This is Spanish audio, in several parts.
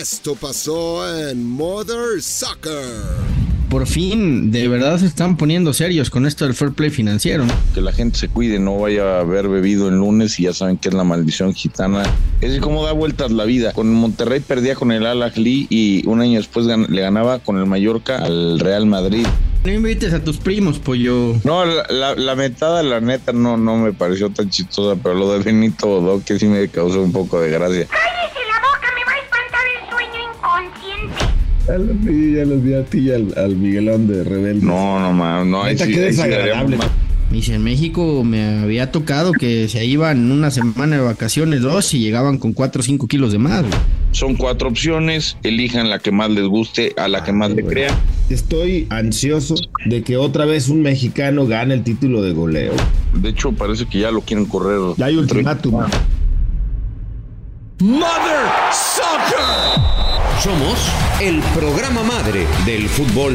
Esto pasó en Mother Soccer. Por fin, de verdad se están poniendo serios con esto del fair play financiero, ¿no? Que la gente se cuide, no vaya a haber bebido el lunes y ya saben que es la maldición gitana. Es como da vueltas la vida. Con Monterrey perdía con el Al Ahly y un año después le ganaba con el Mallorca al Real Madrid. No invites a tus primos, pollo. No, la metada, la neta, no me pareció tan chistosa, pero lo de Benito Bodoque que sí me causó un poco de gracia. ¡Cállese la boca! ¡Me va a espantar el sueño inconsciente! Ya los vi a ti y al Miguelón de Rebelde. No. Neta, qué desagradable. Dice, en México me había tocado que se iban una semana de vacaciones, 2, y llegaban con 4 o 5 kilos de más, güey. Son 4 opciones, elijan la que más les guste, a la que más le crean. Estoy ansioso de que otra vez un mexicano gane el título de goleo. De hecho, parece que ya lo quieren correr. Ya hay ultimátum. Mother Soccer. Somos el programa madre del fútbol.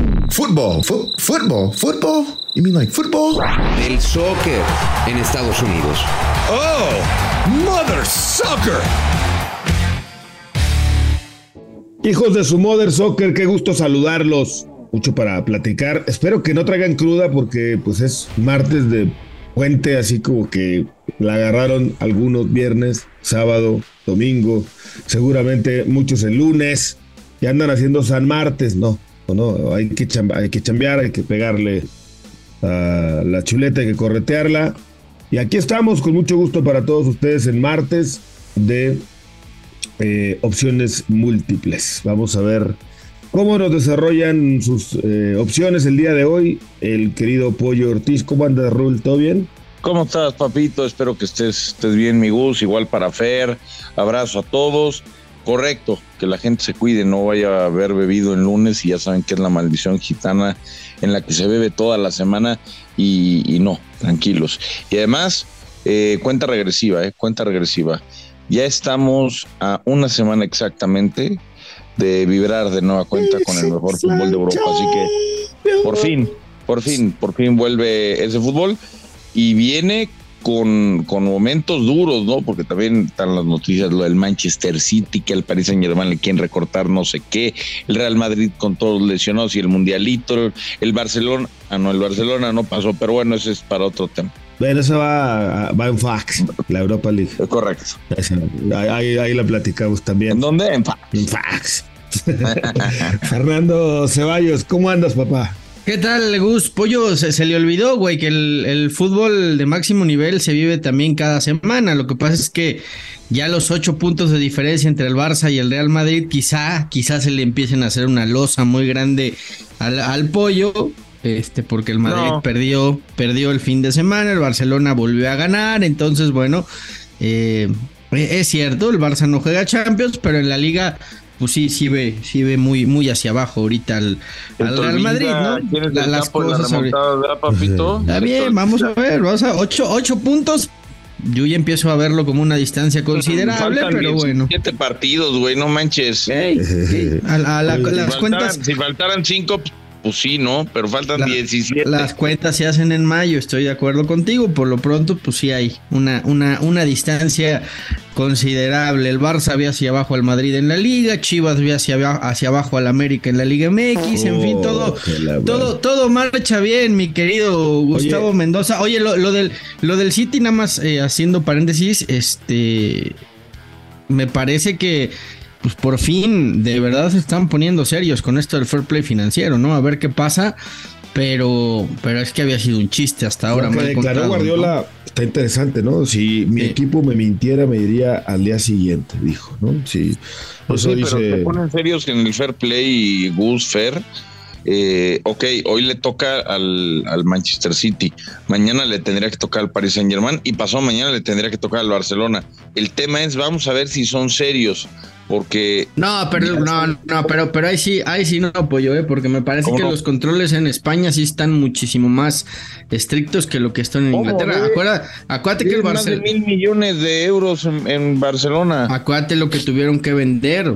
Football? You mean like football? Del soccer en Estados Unidos. Oh, Mother Soccer. Hijos de su Mother Soccer, qué gusto saludarlos. Mucho para platicar. Espero que no traigan cruda porque pues es martes de puente, así como que la agarraron algunos viernes, sábado, domingo, seguramente muchos el lunes y andan haciendo San Martes. No, hay que chambear, hay que pegarle a la chuleta, hay que corretearla. Y aquí estamos con mucho gusto para todos ustedes en martes de opciones múltiples. Vamos a ver cómo nos desarrollan sus opciones el día de hoy. El querido Pollo Ortiz, ¿cómo andas, Rul? ¿Todo bien? ¿Cómo estás, papito? Espero que estés bien, mi Gus. Igual para Fer. Abrazo a todos. Correcto, que la gente se cuide, no vaya a haber bebido el lunes y ya saben que es la maldición gitana en la que se bebe toda la semana y no, tranquilos. Y además, cuenta regresiva. Ya estamos a una semana exactamente de vibrar de nueva cuenta con el mejor fútbol de Europa, así que por fin vuelve ese fútbol y viene con momentos duros, ¿no? Porque también están las noticias, lo del Manchester City, que el Paris Saint-Germain le quieren recortar no sé qué, el Real Madrid con todos los lesionados y el Mundialito, el Barcelona, el Barcelona no pasó, pero bueno, ese es para otro tema. Bueno, eso va en fax, la Europa League. Correcto. Ahí la platicamos también. ¿En dónde? En fax. Fernando Ceballos, ¿cómo andas, papá? ¿Qué tal, Gus? Pollo, se le olvidó, güey, que el fútbol de máximo nivel se vive también cada semana. Lo que pasa es que ya los 8 puntos de diferencia entre el Barça y el Real Madrid quizá se le empiecen a hacer una losa muy grande al Pollo, porque el Madrid perdió el fin de semana, el Barcelona volvió a ganar, entonces bueno, es cierto, el Barça no juega Champions, pero en la Liga pues sí ve muy hacia abajo ahorita al Real Madrid, ¿no? Las cosas papito. Está bien, vamos a ver, 8 puntos. Yo ya empiezo a verlo como una distancia considerable, pero bueno. 7 partidos, güey, no manches. Las cuentas. Si faltaran 5, pues sí, ¿no? Pero faltan 17. Las cuentas se hacen en mayo, estoy de acuerdo contigo. Por lo pronto, pues sí hay una distancia considerable. El Barça ve hacia abajo al Madrid en la Liga, Chivas ve hacia abajo al América en la Liga MX, en fin, todo marcha bien, mi querido Gustavo Mendoza. Oye, lo del City, nada más haciendo paréntesis, me parece que pues por fin de verdad se están poniendo serios con esto del fair play financiero, ¿no? A ver qué pasa, pero es que había sido un chiste hasta ahora. Lo que declaró Guardiola, ¿no? Está interesante, ¿no? Si mi equipo me mintiera, me diría al día siguiente, dijo, ¿no? Sí, pues eso sí, dice. Pero se ponen serios en el fair play, Gus, Fer. Ok, hoy le toca al Manchester City, mañana le tendría que tocar al Paris Saint-Germain y pasado mañana le tendría que tocar al Barcelona. El tema es, vamos a ver si son serios. Porque pero ahí sí no apoyo, porque me parece que los controles en España sí están muchísimo más estrictos que lo que están en Inglaterra. Acuérdate que el Barcelona, más de 1,000 millones de euros en Barcelona. Acuérdate lo que tuvieron que vender,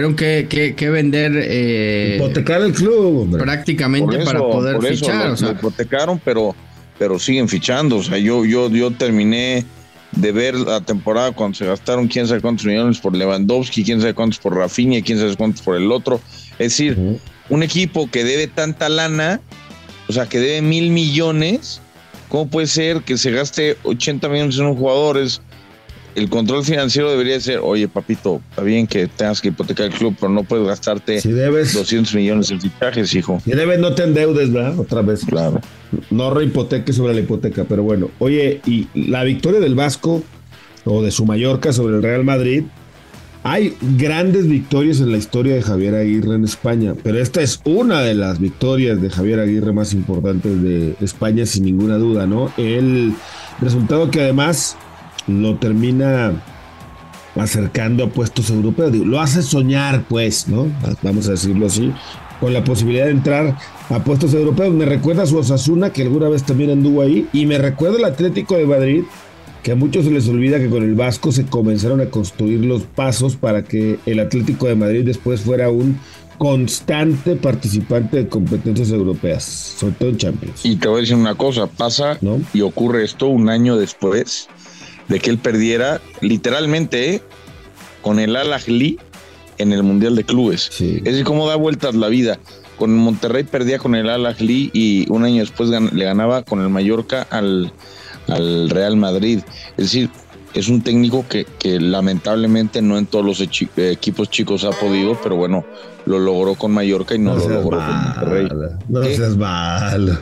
hipotecar el club, hombre. Prácticamente para poder fichar. Lo hipotecaron, pero siguen fichando. O sea, yo terminé de ver la temporada cuando se gastaron quién sabe cuántos millones por Lewandowski, quién sabe cuántos por Rafinha, quién sabe cuántos por el otro. Es decir, un equipo que debe tanta lana, o sea, que debe 1,000 millones, ¿cómo puede ser que se gaste 80 millones en un jugador? El control financiero debería ser, oye, papito, está bien que tengas que hipotecar el club, pero no puedes gastarte si debes 200 millones en fichajes, hijo. Si debes, no te endeudes, ¿verdad? Otra vez. Claro. No rehipoteques sobre la hipoteca, pero bueno. Oye, y la victoria del Vasco, o de su Mallorca sobre el Real Madrid, hay grandes victorias en la historia de Javier Aguirre en España, pero esta es una de las victorias de Javier Aguirre más importantes de España, sin ninguna duda, ¿no? El resultado que además lo termina acercando a puestos europeos, lo hace soñar, pues, ¿no? Vamos a decirlo así, con la posibilidad de entrar a puestos europeos. Me recuerda a su Osasuna, que alguna vez también anduvo ahí, y me recuerda el Atlético de Madrid, que a muchos se les olvida que con el Vasco se comenzaron a construir los pasos para que el Atlético de Madrid después fuera un constante participante de competencias europeas, sobre todo en Champions. Y te voy a decir una cosa, pasa, ¿no? Y ocurre esto un año después de que él perdiera literalmente con el Al-Ahly en el Mundial de Clubes. Sí. Es decir, cómo da vueltas la vida. Con Monterrey perdía con el Al-Ahly y un año después le ganaba con el Mallorca al Real Madrid. Es decir, es un técnico que lamentablemente no en todos los equipos chicos ha podido, pero bueno, lo logró con Mallorca y no lo logró con Monterrey. No seas malo.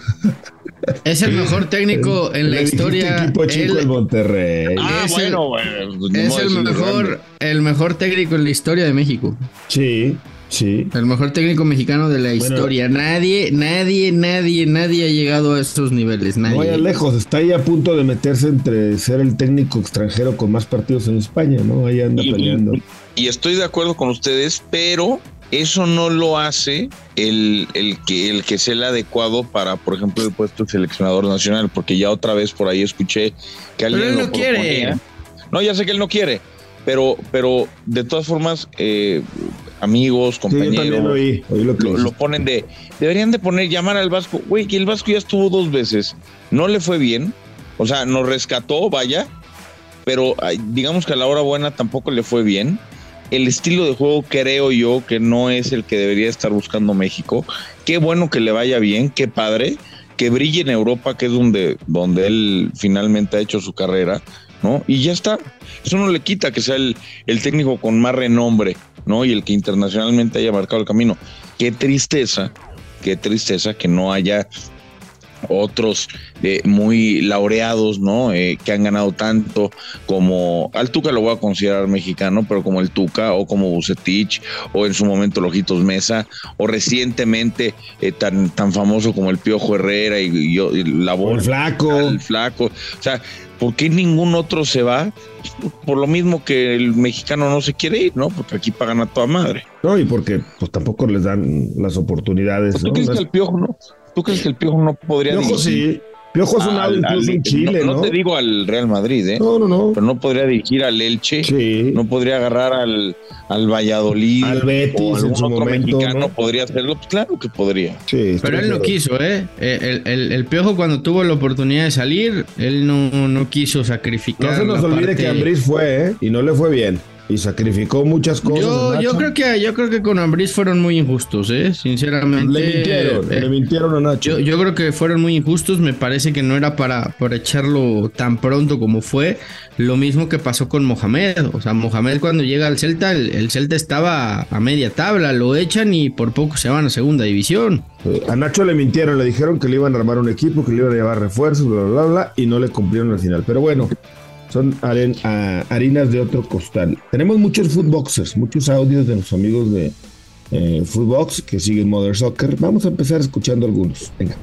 Es el mejor técnico en la historia. Equipo chico de Monterrey. Bueno. Es el mejor técnico en la historia de México. Sí. El mejor técnico mexicano de la historia. Nadie ha llegado a estos niveles. Nadie. No vaya lejos, está ahí a punto de meterse entre ser el técnico extranjero con más partidos en España, ¿no? Ahí anda peleando. Y estoy de acuerdo con ustedes, pero eso no lo hace el que sea el adecuado para, por ejemplo, el puesto de seleccionador nacional, porque ya otra vez por ahí escuché que alguien pero él no quiere. No, ya sé que él no quiere, pero de todas formas, amigos, compañeros, oí lo ponen deberían de llamar al Vasco, güey, que el Vasco ya estuvo 2 veces, no le fue bien, o sea, nos rescató, vaya, pero digamos que a la hora buena tampoco le fue bien. El estilo de juego creo yo que no es el que debería estar buscando México. Qué bueno que le vaya bien, qué padre, que brille en Europa, que es donde él finalmente ha hecho su carrera, ¿no? Y ya está. Eso no le quita que sea el técnico con más renombre, ¿no? Y el que internacionalmente haya marcado el camino. Qué tristeza que no haya otros muy laureados, ¿no? Que han ganado tanto, como al Tuca lo voy a considerar mexicano, pero como el Tuca o como Vucetich o en su momento Lojitos Mesa o recientemente tan famoso como el Piojo Herrera y la bola, el Flaco. O sea, ¿por qué ningún otro se va? Por lo mismo que el mexicano no se quiere ir, ¿no? Porque aquí pagan a toda madre. No, y porque pues tampoco les dan las oportunidades. ¿Tú crees que el Piojo no? ¿Tú crees que el Piojo no podría dirigir? Sí. Piojo es un lado incluso en Chile, ¿no? No te digo al Real Madrid, ¿eh? No. Pero no podría dirigir al Elche, sí. No podría agarrar al Valladolid, al Betis, o algún otro momento, mexicano, ¿no? Podría hacerlo. Pues claro que podría. Sí, pero él no quiso, ¿eh? El Piojo cuando tuvo la oportunidad de salir, él no quiso sacrificar. No se nos olvide que Ambriz fue, ¿eh? Y no le fue bien. Y sacrificó muchas cosas. Yo creo que con Ambriz fueron muy injustos, sinceramente. Le mintieron a Nacho. Yo creo que fueron muy injustos. Me parece que no era para echarlo tan pronto como fue. Lo mismo que pasó con Mohamed. O sea, Mohamed cuando llega al Celta, el Celta estaba a media tabla. Lo echan y por poco se van a segunda división. A Nacho le mintieron, le dijeron que le iban a armar un equipo, que le iban a llevar refuerzos, bla, bla, bla, y no le cumplieron al final. Pero bueno, son harinas de otro costal. Tenemos muchos footboxers, muchos audios de los amigos de Footbox que siguen Mother Soccer. Vamos a empezar escuchando algunos. Venga.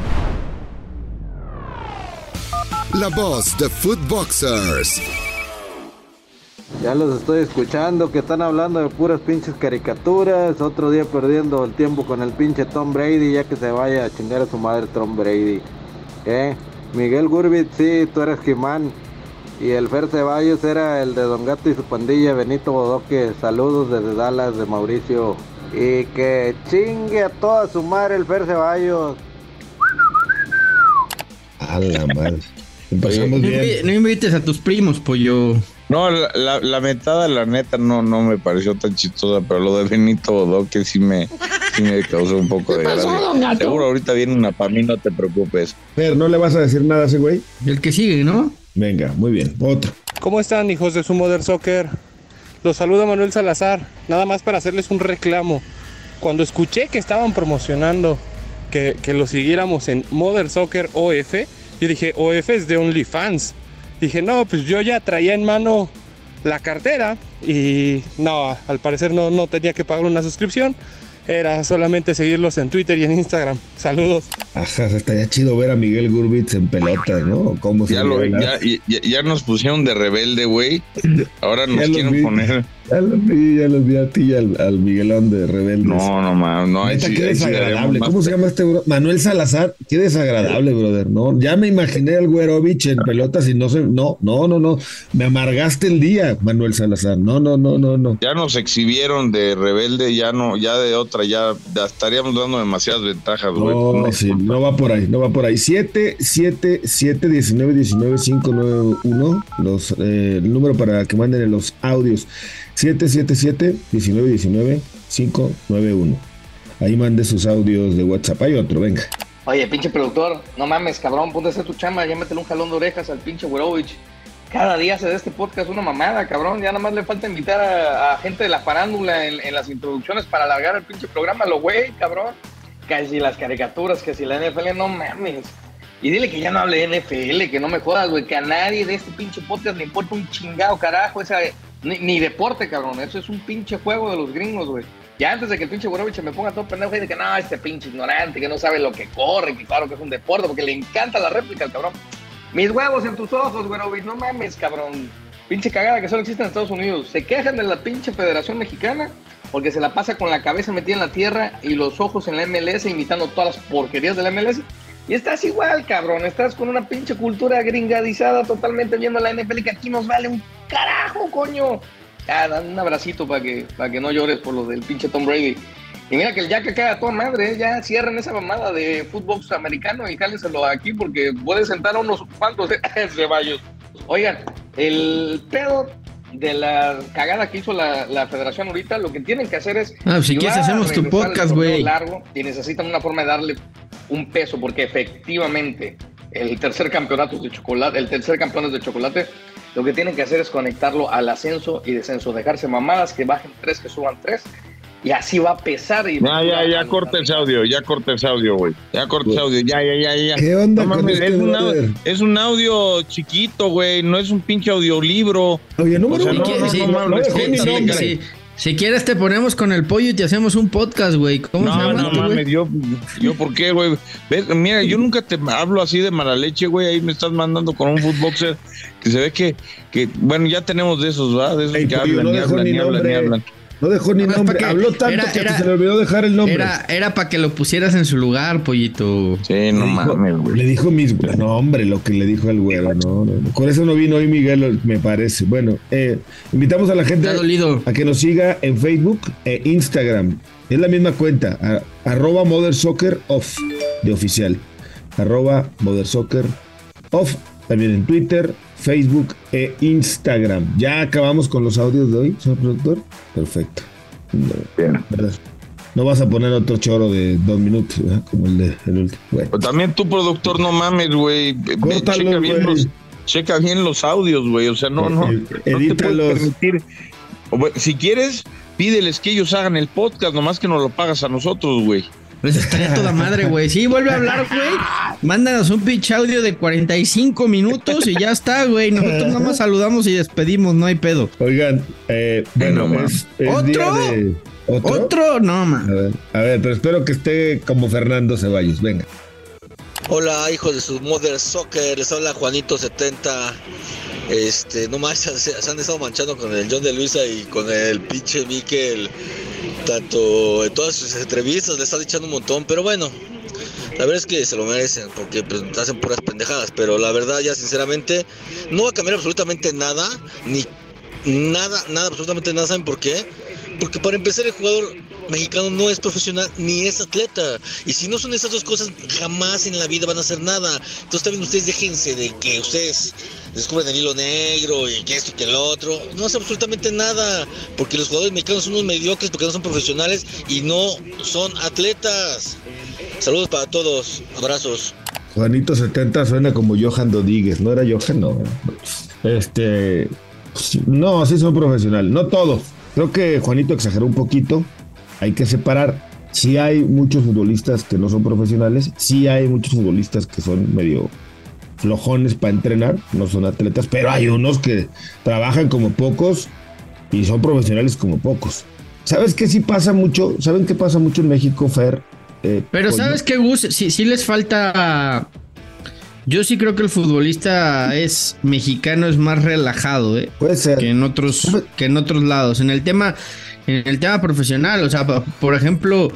La voz de Footboxers. Ya los estoy escuchando que están hablando de puras pinches caricaturas. Otro día perdiendo el tiempo con el pinche Tom Brady, ya que se vaya a chingar a su madre Tom Brady. Miguel Gurbit, sí, tú eres Jimán. Y el Fer Ceballos era el de Don Gato y su pandilla, Benito Bodoque. Saludos desde Dallas, de Mauricio. Y que chingue a toda su madre el Fer Ceballos. A la madre. Empezamos bien. No invites a tus primos, pollo. No, la metada, la neta, no me pareció tan chistosa, pero lo de Benito Bodoque sí me causó un poco de gracia. Seguro ahorita viene una para mí, no te preocupes. Fer, ¿no le vas a decir nada a ese güey? El que sigue, ¿no? Venga, muy bien. Otro. ¿Cómo están, hijos de su Mother Soccer? Los saluda Manuel Salazar. Nada más para hacerles un reclamo. Cuando escuché que estaban promocionando que lo siguiéramos en Mother Soccer OF, yo dije, OF es de OnlyFans. Dije, no, pues yo ya traía en mano la cartera y no, al parecer no tenía que pagar una suscripción. Era solamente seguirlos en Twitter y en Instagram. Saludos. Ajá, estaría chido ver a Miguel Gurbitz en pelota, ¿no? ¿Cómo se ya nos pusieron de rebelde, güey. Ahora nos quieren poner. Ya los vi a ti y al Miguelón de rebeldes. No. Neta, qué desagradable. ¿Cómo se llama este bro? Manuel Salazar. Qué desagradable, brother. No, ya me imaginé al Güerovich en pelotas y no. Me amargaste el día, Manuel Salazar. No. Ya nos exhibieron de rebelde, ya de otra, ya estaríamos dando demasiadas ventajas, güey. No va por ahí. 777-1919-591. El número para que manden los audios. 777-1919-591. Ahí mande sus audios de WhatsApp. Hay otro, venga. Oye, pinche productor, no mames, cabrón, ponte a hacer tu chamba, ya métele un jalón de orejas al pinche Güerovich. Cada día se da este podcast una mamada, cabrón. Ya nada más le falta invitar a gente de la farándula en las introducciones para alargar el pinche programa, lo güey, cabrón. Que si las caricaturas, que si la NFL, no mames. Y dile que ya no hable de NFL, que no me jodas, güey, que a nadie de este pinche podcast le importa un chingado carajo esa... Ni deporte, cabrón, eso es un pinche juego de los gringos, güey. Ya antes de que el pinche Güerovich me ponga todo pendejo y de que no, este pinche ignorante, que no sabe lo que corre, que claro que es un deporte, porque le encanta la réplica al cabrón. Mis huevos en tus ojos, Güerovich, no mames, cabrón. Pinche cagada que solo existe en Estados Unidos. Se quejan de la pinche Federación Mexicana porque se la pasa con la cabeza metida en la tierra y los ojos en la MLS imitando todas las porquerías de la MLS. Y estás igual, cabrón, estás con una pinche cultura gringadizada totalmente viendo la NFL que aquí nos vale un carajo, coño. Ya, dan un abracito para que no llores por lo del pinche Tom Brady. Y mira que el Jack caga a toda madre, ya cierran esa mamada de fútbol americano y jálenselo aquí porque puede sentar a unos cuantos reballos. Oigan, el pedo de la cagada que hizo la federación ahorita, lo que tienen que hacer es... si quieres hacemos tu podcast, güey. Largo y necesitan una forma de darle un peso, porque efectivamente el tercer campeón es de chocolate, lo que tienen que hacer es conectarlo al ascenso y descenso, dejarse mamadas, que bajen 3, que suban 3, y así va a pesar. Y ya corta ese audio, güey. Ya. ¿Qué onda no, con mames, este es un audio chiquito, güey, no es un pinche audiolibro. Oye, no Si quieres te ponemos con el pollo y te hacemos un podcast, güey. ¿Cómo se llama? No mames, yo ¿por qué, güey? Mira, yo nunca te hablo así de mala leche, güey. Ahí me estás mandando con un footboxer que se ve que bueno, ya tenemos de esos, ¿va? De esos que hablan, ni hablan. No dejó ni nombre, habló tanto que se le olvidó dejar el nombre. Era para que lo pusieras en su lugar, pollito. Sí, no mames, güey. Le dijo no, hombre, lo que le dijo al güero, no. Con eso no vino hoy Miguel, me parece. Bueno, invitamos a la gente a que nos siga en Facebook e Instagram. Es la misma cuenta, @MotherSoccerOff de oficial. @MotherSoccerOff. También en Twitter, Facebook e Instagram. ¿Ya acabamos con los audios de hoy, señor productor? Perfecto. Bien. No vas a poner otro choro de 2 minutos, ¿verdad? Como el último. Bueno. Pues también tú, productor, no mames, güey. Checa bien los audios, güey. O sea, no te puedes permitir. Si quieres, pídeles que ellos hagan el podcast, nomás que nos lo pagas a nosotros, güey. Pues estaría toda madre, güey. Sí, vuelve a hablar, güey. Mándanos un pinche audio de 45 minutos y ya está, güey. Nosotros nada más saludamos y despedimos, no hay pedo. Oigan, bueno, es ¿otro? ¿Otro? No, man. A ver, pero espero que esté como Fernando Ceballos. Venga. Hola, hijos de su Mother Soccer. Les habla Juanito70. No más se han estado manchando con el John de Luisa y con el pinche Mikel. Tanto en todas sus entrevistas le están echando un montón, pero bueno, la verdad es que se lo merecen porque pues, hacen puras pendejadas, pero la verdad ya sinceramente no va a cambiar absolutamente nada, ni nada, absolutamente nada. ¿Saben por qué? Porque para empezar el jugador mexicano no es profesional ni es atleta. Y si no son esas dos cosas, jamás en la vida van a hacer nada. Entonces también ustedes déjense de que ustedes descubren el hilo negro y que esto y que el otro. No hace absolutamente nada, porque los jugadores mexicanos son unos mediocres porque no son profesionales y no son atletas. Saludos para todos, abrazos. Juanito 70 suena como Johan Rodríguez, ¿no era Johan? No. No, sí son profesionales, no todos. Creo que Juanito exageró un poquito. Hay que separar. Sí hay muchos futbolistas que no son profesionales, sí hay muchos futbolistas que son medio flojones para entrenar, no son atletas, pero hay unos que trabajan como pocos y son profesionales como pocos. ¿Sabes qué sí pasa mucho? ¿Saben qué pasa mucho en México, Fer? Pero ¿sabes qué, Gus? Sí les falta... Yo sí creo que el futbolista mexicano es más relajado, puede ser, que en otros lados. En el tema profesional, o sea, por ejemplo,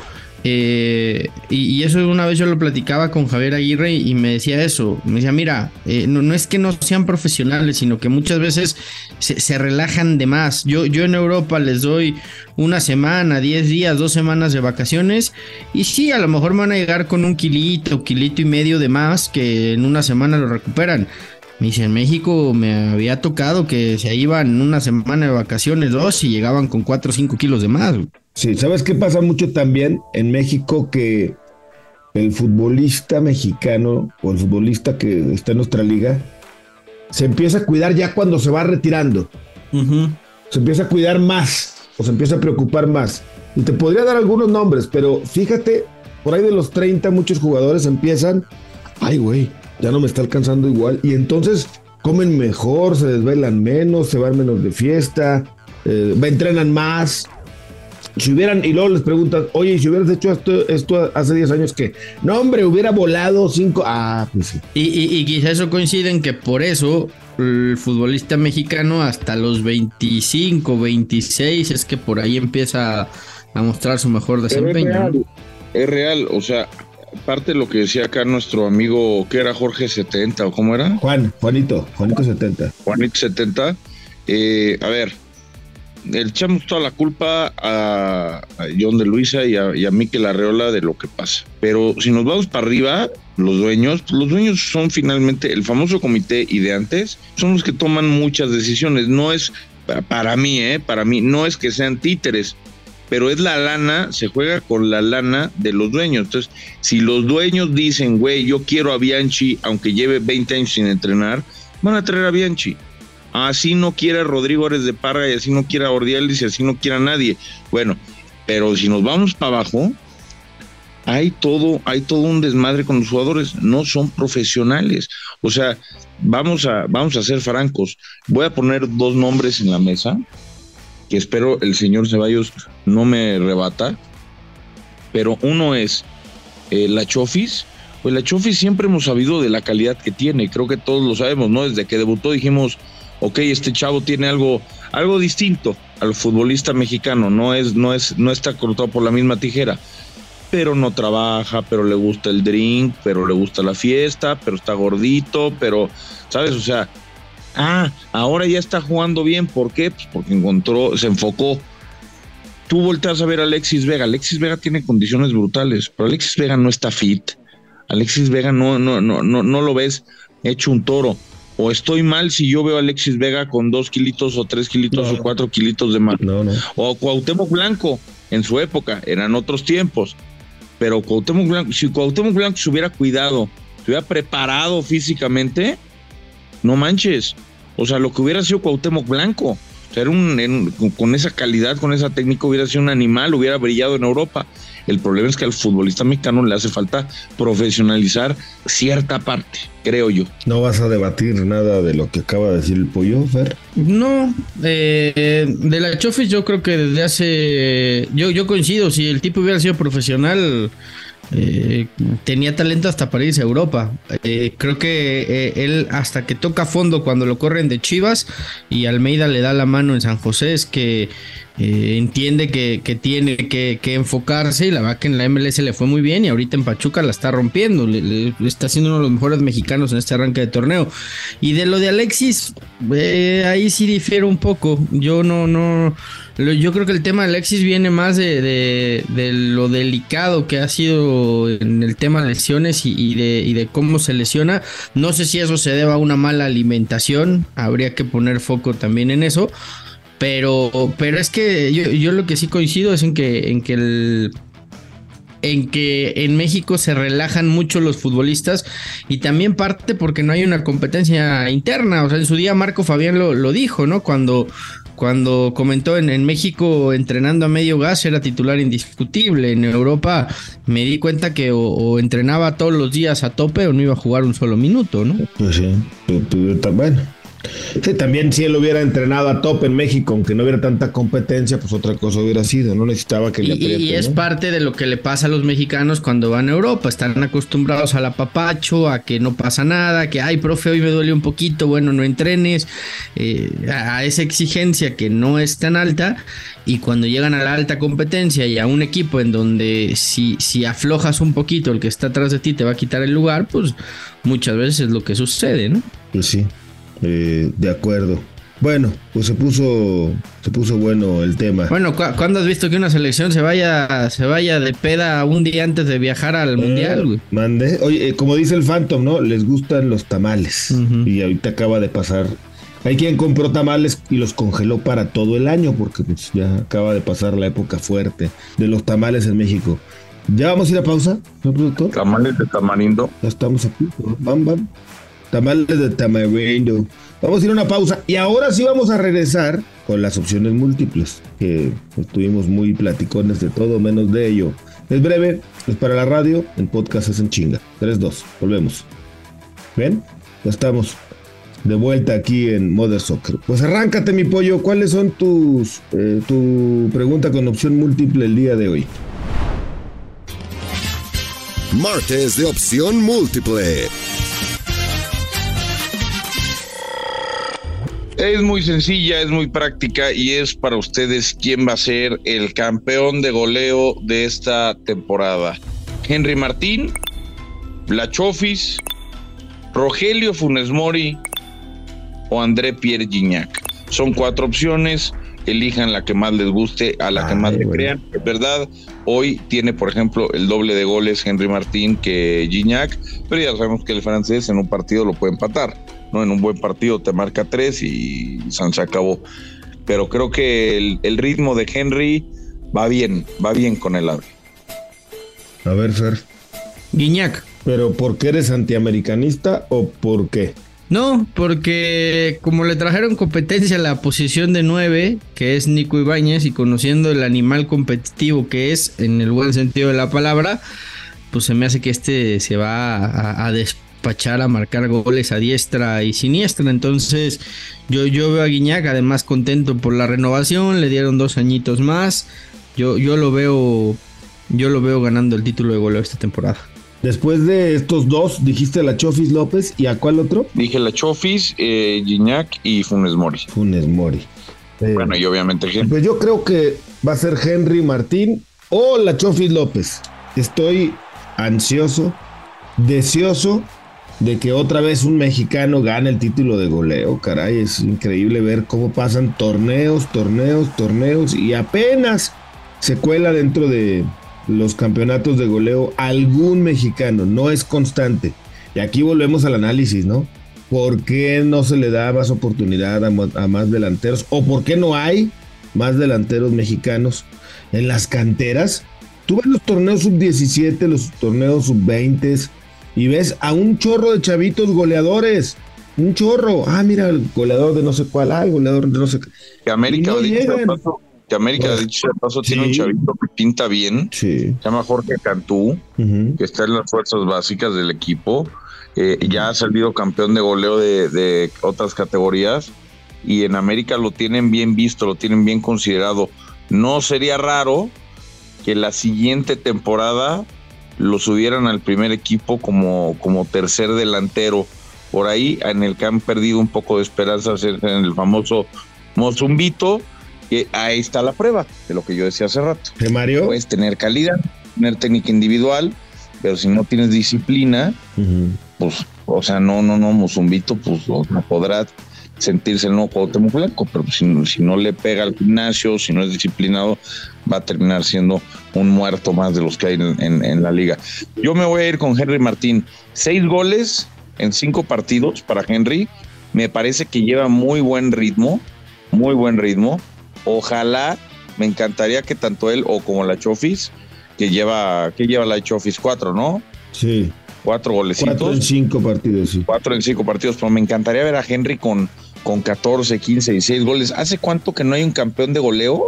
y eso una vez yo lo platicaba con Javier Aguirre y me decía eso. Me decía, mira, no es que no sean profesionales, sino que muchas veces se relajan de más. Yo en Europa les doy una semana, 10 días, 2 semanas de vacaciones y sí, a lo mejor me van a llegar con un kilito y medio de más que en una semana lo recuperan. Me dice, en México me había tocado que se iban una semana de vacaciones, 2 y llegaban con 4 o 5 kilos de más. Sí, ¿sabes qué pasa mucho también en México? Que el futbolista mexicano o el futbolista que está en nuestra liga se empieza a cuidar ya cuando se va retirando. Uh-huh. Se empieza a cuidar más o se empieza a preocupar más. Y te podría dar algunos nombres, pero fíjate, por ahí de los 30 muchos jugadores empiezan, ay güey, ya no me está alcanzando igual, y entonces comen mejor, se desvelan menos, se van menos de fiesta, entrenan más. Y luego les preguntan, oye, si hubieras hecho esto hace 10 años, ¿qué? No, hombre, hubiera volado 5. Pues sí. Y quizá eso coincide en que por eso el futbolista mexicano hasta los 25, 26 es que por ahí empieza a mostrar su mejor desempeño. Es real, o sea, aparte de lo que decía acá nuestro amigo, ¿qué era? Jorge 70, ¿o cómo era? Juanito 70. Juanito 70. A ver, le echamos toda la culpa a John de Luisa y a Mikel Arreola de lo que pasa. Pero si nos vamos para arriba, los dueños son finalmente el famoso comité ideantes, son los que toman muchas decisiones. No es, para mí, no es que sean títeres, pero es la lana, se juega con la lana de los dueños. Entonces, si los dueños dicen, güey, yo quiero a Bianchi, aunque lleve 20 años sin entrenar, van a traer a Bianchi. Así no quiere a Rodrigo Ares de Parga y así no quiere a Ordiales y así no quiere a nadie. Bueno, pero si nos vamos para abajo, hay todo un desmadre con los jugadores, no son profesionales. O sea, vamos a ser francos. Voy a poner 2 nombres en la mesa, que espero el señor Ceballos no me rebata, pero uno es la Chofis. Pues la Chofis siempre hemos sabido de la calidad que tiene, creo que todos lo sabemos, ¿no? Desde que debutó dijimos, ok, este chavo tiene algo distinto al futbolista mexicano, no está cortado por la misma tijera, pero no trabaja, pero le gusta el drink, pero le gusta la fiesta, pero está gordito, pero, ¿sabes? O sea, ahora ya está jugando bien, ¿por qué? Pues porque se enfocó. Tú volteas a ver a Alexis Vega tiene condiciones brutales, pero Alexis Vega no está fit, Alexis Vega no lo ves hecho un toro. O estoy mal si yo veo a Alexis Vega con 2 kilitos o 3 kilitos o 4 kilitos de más. No. O Cuauhtémoc Blanco, en su época, eran otros tiempos. Pero si Cuauhtémoc Blanco se hubiera cuidado, se hubiera preparado físicamente, no manches. O sea, lo que hubiera sido Cuauhtémoc Blanco, o sea, con esa calidad, con esa técnica, hubiera sido un animal, hubiera brillado en Europa. El problema es que al futbolista mexicano le hace falta profesionalizar cierta parte, creo yo. ¿No vas a debatir nada de lo que acaba de decir el Pollo, Fer? No, de la Chofis yo creo que desde hace... Yo coincido, si el tipo hubiera sido profesional, tenía talento hasta para irse a Europa. Creo que él hasta que toca fondo cuando lo corren de Chivas y Almeida le da la mano en San José es que entiende que tiene que enfocarse, y la verdad que en la MLS le fue muy bien y ahorita en Pachuca la está rompiendo, le está siendo uno de los mejores mexicanos en este arranque de torneo. Y de lo de Alexis, ahí sí difiero un poco. Yo no Yo creo que el tema de Alexis viene más de lo delicado que ha sido en el tema de lesiones y de cómo se lesiona. No sé si eso se deba a una mala alimentación, habría que poner foco también en eso, pero es que yo lo que sí coincido es en que en México se relajan mucho los futbolistas y también parte porque no hay una competencia interna. O sea, en su día Marco Fabián lo dijo, ¿no? Cuando comentó en México entrenando a medio gas era titular indiscutible. En Europa me di cuenta que o entrenaba todos los días a tope o no iba a jugar un solo minuto, ¿no? Pues sí, bueno. Sí, también si él hubiera entrenado a tope en México, aunque no hubiera tanta competencia, pues otra cosa hubiera sido, no necesitaba que le aprieten, y es, ¿no? Parte de lo que le pasa a los mexicanos cuando van a Europa, están acostumbrados al apapacho, a que no pasa nada, que ay, profe, hoy me duele un poquito, bueno, no entrenes, a esa exigencia que no es tan alta, y cuando llegan a la alta competencia y a un equipo en donde si aflojas un poquito, el que está atrás de ti te va a quitar el lugar, pues muchas veces es lo que sucede, ¿no? Pues sí. De acuerdo. Bueno, pues se puso bueno el tema. Bueno, ¿cuándo has visto que una selección se vaya de peda un día antes de viajar al mundial, güey? Mande. Oye, como dice el Phantom, ¿no? Les gustan los tamales. Y ahorita acaba de pasar. Hay quien compró tamales y los congeló para todo el año porque pues ya acaba de pasar la época fuerte de los tamales en México. ¿Ya vamos a ir a pausa, ¿no, productor? Tamales de tamarindo. Ya estamos aquí. Bam. Tamales de tamarindo. Vamos a ir a una pausa y ahora sí vamos a regresar con las opciones múltiples, que estuvimos muy platicones de todo menos de ello. Es breve, es para la radio, el podcast es en chinga. 3-2, volvemos. ¿Ven? Ya estamos de vuelta aquí en Mother Soccer. Pues arráncate, mi pollo. ¿Cuáles son tu pregunta con opción múltiple el día de hoy? Martes de opción múltiple. Es muy sencilla, es muy práctica y es para ustedes quién va a ser el campeón de goleo de esta temporada. Henry Martín, La Chofis, Rogelio Funes Mori o André Pierre Gignac. Son 4 opciones, elijan la que más les guste, a la que más le crean. Es verdad, hoy tiene, por ejemplo, el doble de goles Henry Martín que Gignac, pero ya sabemos que el francés en un partido lo puede empatar, ¿no? En un buen partido te marca 3 y se acabó. Pero creo que el ritmo de Henry va bien con el AVE. A ver, Fer. Gignac. ¿Pero por qué eres antiamericanista o por qué? No, porque como le trajeron competencia a la posición de 9, que es Nico Ibáñez, y conociendo el animal competitivo que es, en el buen sentido de la palabra, pues se me hace que se va a despachar a marcar goles a diestra y siniestra. Entonces yo veo a Gignac además contento por la renovación, le dieron 2 añitos más. Yo lo veo ganando el título de goleo esta temporada. Después de estos 2, dijiste La Chofis López, ¿y a cuál otro? Dije La Chofis, Gignac y Funes Mori. Bueno, y obviamente Henry. Pues yo creo que va a ser Henry Martín o La Chofis López. Estoy ansioso, deseoso de que otra vez un mexicano gane el título de goleo. Caray, es increíble ver cómo pasan torneos y apenas se cuela dentro de los campeonatos de goleo algún mexicano, no es constante. Y aquí volvemos al análisis, ¿no? ¿Por qué no se le da más oportunidad a más delanteros? ¿O por qué no hay más delanteros mexicanos en las canteras? Tú ves los torneos sub-17, los torneos sub-20 y ves a un chorro de chavitos goleadores. Un chorro. Ah, mira, el goleador de no sé cuál. Ah, el goleador de no sé qué. Que América dicho de paso, tiene un chavito que pinta bien. Se llama Jorge Cantú, que está en las fuerzas básicas del equipo. Ya ha salido campeón de goleo de otras categorías. Y en América lo tienen bien visto, lo tienen bien considerado. No sería raro que la siguiente temporada lo subieran al primer equipo como tercer delantero. Por ahí, en el que han perdido un poco de esperanza en el famoso Mozumbito, que ahí está la prueba de lo que yo decía hace rato. ¿Qué, Mario? Puedes tener calidad, tener técnica individual, pero si no tienes disciplina, pues, o sea, no, Mozumbito, pues no podrá sentirse el nuevo Cuauhtémoc Blanco, pero si no le pega al gimnasio, si no es disciplinado, va a terminar siendo un muerto más de los que hay en la liga. Yo me voy a ir con Henry Martín. 6 goles en 5 partidos para Henry. Me parece que lleva muy buen ritmo. Ojalá, me encantaría que tanto él o como la Chofis, que lleva la Chofis 4, ¿no? Sí. 4 golecitos. 4 en 5 partidos, sí. 4 en 5 partidos, pero me encantaría ver a Henry con 14, 15, 16 goles. ¿Hace cuánto que no hay un campeón de goleo?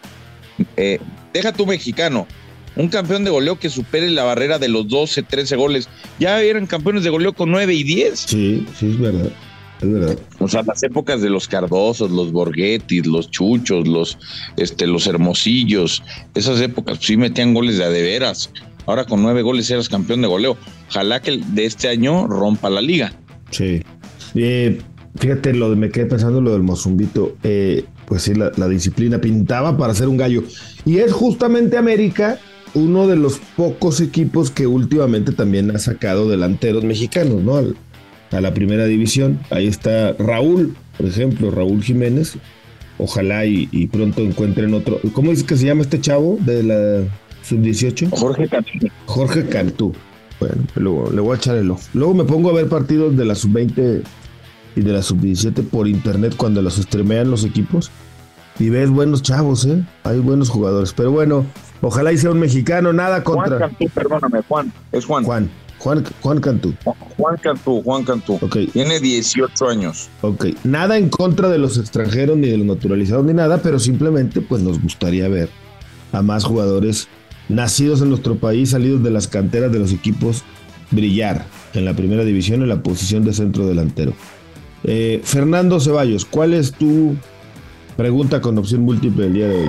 Deja tu mexicano. Un campeón de goleo que supere la barrera de los 12, 13 goles. Ya eran campeones de goleo con 9 y 10. Sí, es verdad. Es verdad. O sea, las épocas de los Cardosos, los Borghettis, los Chuchos, los Hermosillos, esas épocas pues, sí metían goles de a de veras. Ahora con 9 goles eras campeón de goleo. Ojalá que el de este año rompa la liga. Sí. Fíjate, me quedé pensando lo del Mozumbito. Pues sí, la disciplina pintaba para ser un gallo. Y es justamente América uno de los pocos equipos que últimamente también ha sacado delanteros mexicanos, ¿no? A la primera división. Ahí está Raúl, por ejemplo, Raúl Jiménez. Ojalá y pronto encuentren otro. ¿Cómo dice que se llama este chavo de la sub-18? Jorge Cantú. Bueno, luego le voy a echar el ojo. Luego me pongo a ver partidos de la sub-20 y de la sub-17 por internet cuando los streamean los equipos. Y ves buenos chavos, hay buenos jugadores. Pero bueno, ojalá y sea un mexicano, nada contra. Juan Cantú, perdóname, Juan. Es Juan. Juan Cantú. Juan Cantú. Okay. Tiene 18 años. Ok. Nada en contra de los extranjeros, ni de los naturalizados, ni nada, pero simplemente pues nos gustaría ver a más jugadores nacidos en nuestro país, salidos de las canteras de los equipos, brillar en la primera división en la posición de centro delantero. Fernando Ceballos, ¿cuál es tu pregunta con opción múltiple el día de hoy?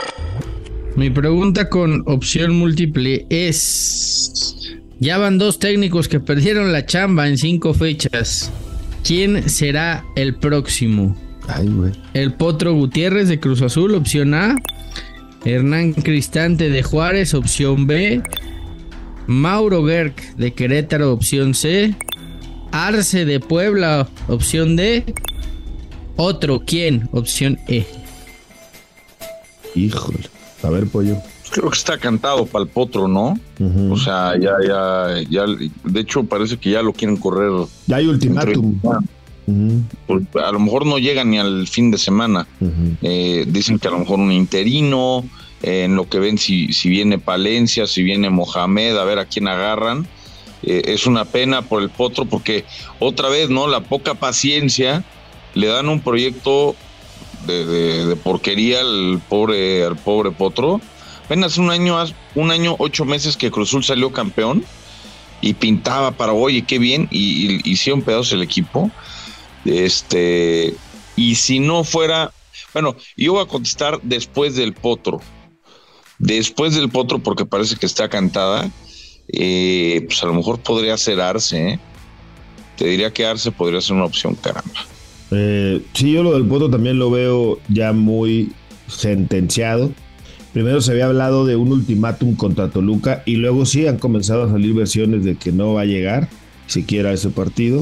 Mi pregunta con opción múltiple es: ya van 2 técnicos que perdieron la chamba en 5 fechas. ¿Quién será el próximo? Ay, güey. El Potro Gutiérrez de Cruz Azul, opción A. Hernán Cristante de Juárez, opción B. Mauro Gerg de Querétaro, opción C. Arce de Puebla, opción D. Otro, ¿quién? Opción E. Híjole. A ver, Pollo. Creo que está cantado para el Potro, ¿no? Uh-huh. O sea, ya, de hecho parece que ya lo quieren correr. Ya hay ultimátum. Uh-huh. A lo mejor no llega ni al fin de semana. Uh-huh. Dicen que a lo mejor un interino, en lo que ven si viene Palencia, si viene Mohamed, a ver a quién agarran. Es una pena por el Potro porque otra vez, ¿no? La poca paciencia, le dan un proyecto de porquería al pobre Potro. Apenas un año, 8 meses que Cruz Azul salió campeón y pintaba para, oye, qué bien, y hicieron pedazos el equipo. Y si no fuera, bueno, yo voy a contestar después del Potro, porque parece que está cantada. Pues a lo mejor podría ser Arce, Te diría que Arce podría ser una opción, caramba. Sí, yo lo del Potro también lo veo ya muy sentenciado. Primero se había hablado de un ultimátum contra Toluca y luego sí han comenzado a salir versiones de que no va a llegar siquiera a ese partido.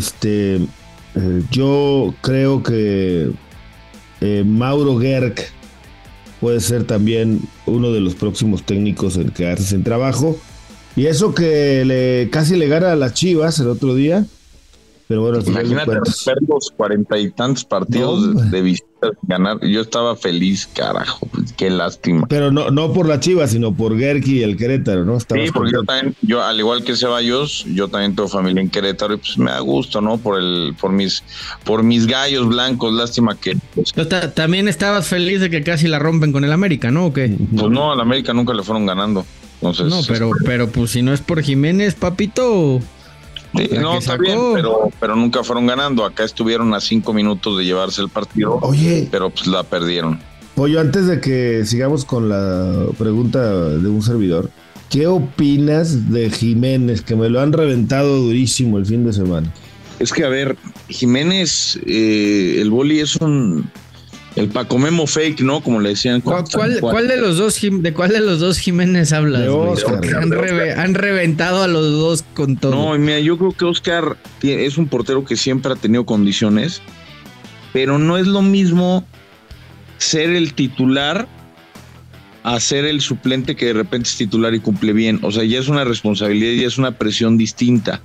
Yo creo que Mauro Gerg puede ser también uno de los próximos técnicos en quedarse sin trabajo. Y eso que casi le gana a las Chivas el otro día. Pero bueno, imagínate romper los 40 y tantos partidos de visitas, ganar. Yo estaba feliz, carajo, qué lástima. Pero no por la Chivas, sino por Gerki y el Querétaro, ¿no? Sí, porque yo al igual que Ceballos, yo también tengo familia en Querétaro y pues me da gusto, ¿no? Por mis gallos blancos, lástima que... Pues, también estabas feliz de que casi la rompen con el América, ¿no? ¿O qué? Pues no, al América nunca le fueron ganando. Entonces, no, pero pues si no es por Jiménez, papito... Sí, no, está bien, pero nunca fueron ganando. Acá estuvieron a 5 minutos de llevarse el partido. Oye, pero pues la perdieron. Pollo, antes de que sigamos con la pregunta de un servidor, ¿qué opinas de Jiménez? Que me lo han reventado durísimo el fin de semana. Es que, a ver, Jiménez, el boli es el Paco Memo fake, ¿no? Como le decían. ¿Cuál de los dos Jiménez hablas? Porque han reventado a los dos con todo. No, mira, yo creo que Oscar es un portero que siempre ha tenido condiciones pero no es lo mismo ser el titular a ser el suplente que de repente es titular y cumple bien. O sea, ya es una responsabilidad, ya es una presión distinta.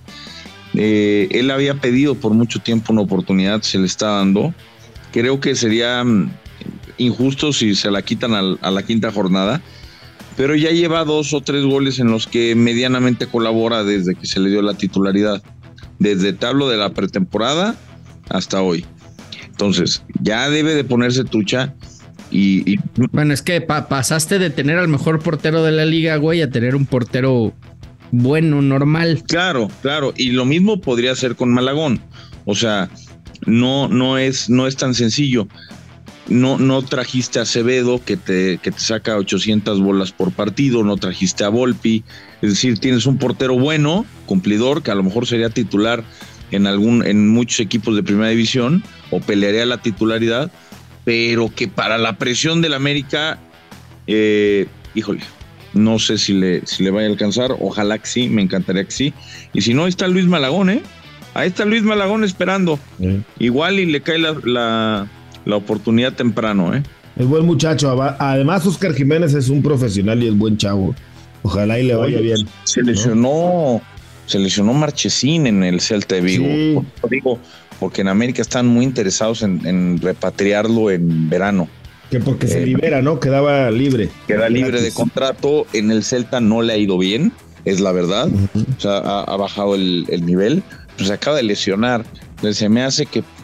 Él había pedido por mucho tiempo una oportunidad, se le está dando. Creo que sería injusto si se la quitan a la quinta jornada, pero ya lleva 2 o 3 goles en los que medianamente colabora desde que se le dio la titularidad, desde tablo de la pretemporada hasta hoy. Entonces, ya debe de ponerse trucha. Y bueno, es que pasaste de tener al mejor portero de la liga, güey, a tener un portero bueno, normal. Claro, y lo mismo podría ser con Malagón. O sea, no es tan sencillo. No trajiste a Acevedo que te saca 800 bolas por partido, no trajiste a Volpi. Es decir, tienes un portero bueno, cumplidor, que a lo mejor sería titular en muchos equipos de primera división o pelearía la titularidad, pero que para la presión del América, híjole, no sé si le vaya a alcanzar. Ojalá que sí, me encantaría que sí. Y si no, ahí está Luis Malagón, ahí está Luis Malagón esperando. Igual y le cae la oportunidad temprano, Es buen muchacho. Además, Oscar Jiménez es un profesional y es buen chavo. Ojalá y le vaya bien. Se lesionó Marchesín en el Celta de Vigo. Sí. Digo, porque en América están muy interesados en repatriarlo en verano. Que porque se libera, ¿no? Queda libre de contrato. En el Celta no le ha ido bien, es la verdad. Uh-huh. O sea, ha bajado el nivel. Pues se acaba de lesionar. Entonces se me hace que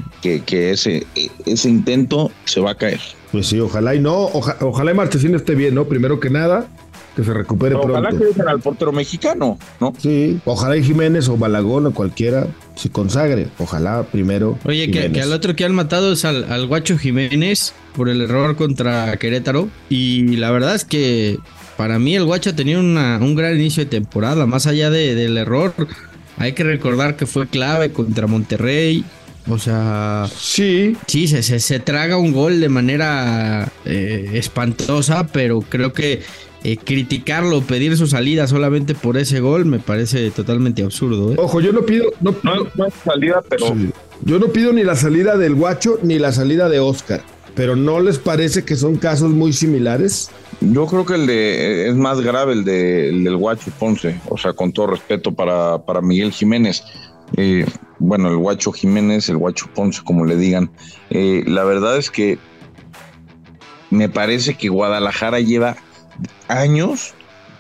ese intento se va a caer. Pues sí, ojalá y no. Ojalá y Marchesín esté bien, ¿no? Primero que nada, que se recupere pronto. Ojalá que dejen al portero mexicano, ¿no? Sí, ojalá y Jiménez o Malagón o cualquiera se consagre. Ojalá primero. Oye, que al otro que han matado es al Guacho Jiménez por el error contra Querétaro. Y la verdad es que para mí el Guacho tenía un gran inicio de temporada. Más allá del error, hay que recordar que fue clave contra Monterrey. O sea, sí, se traga un gol de manera espantosa, pero creo que criticarlo, pedir su salida solamente por ese gol me parece totalmente absurdo. Ojo, yo no pido no es salida, pero sí. Yo no pido ni la salida del Guacho ni la salida de Oscar, pero ¿no les parece que son casos muy similares? Yo creo que es más grave el del Guacho Ponce, o sea, con todo respeto para Miguel Jiménez. Bueno, el Guacho Jiménez, el Guacho Ponce, como le digan. La verdad es que me parece que Guadalajara lleva años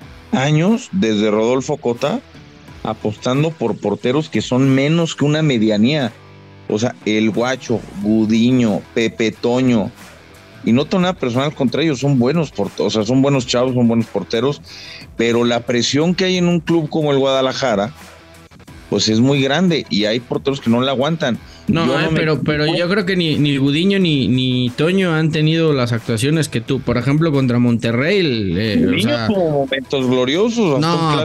desde Rodolfo Cota apostando por porteros que son menos que una medianía. O sea, el Guacho, Gudiño, Pepe Toño, y no tengo nada personal contra ellos, son buenos porteros, o sea, son buenos chavos, son buenos porteros, pero la presión que hay en un club como el Guadalajara pues es muy grande y hay porteros que no la aguantan. Pero yo creo que ni Gudiño ni Toño han tenido las actuaciones que tú, por ejemplo, contra Monterrey. Gudiño tuvo momentos gloriosos.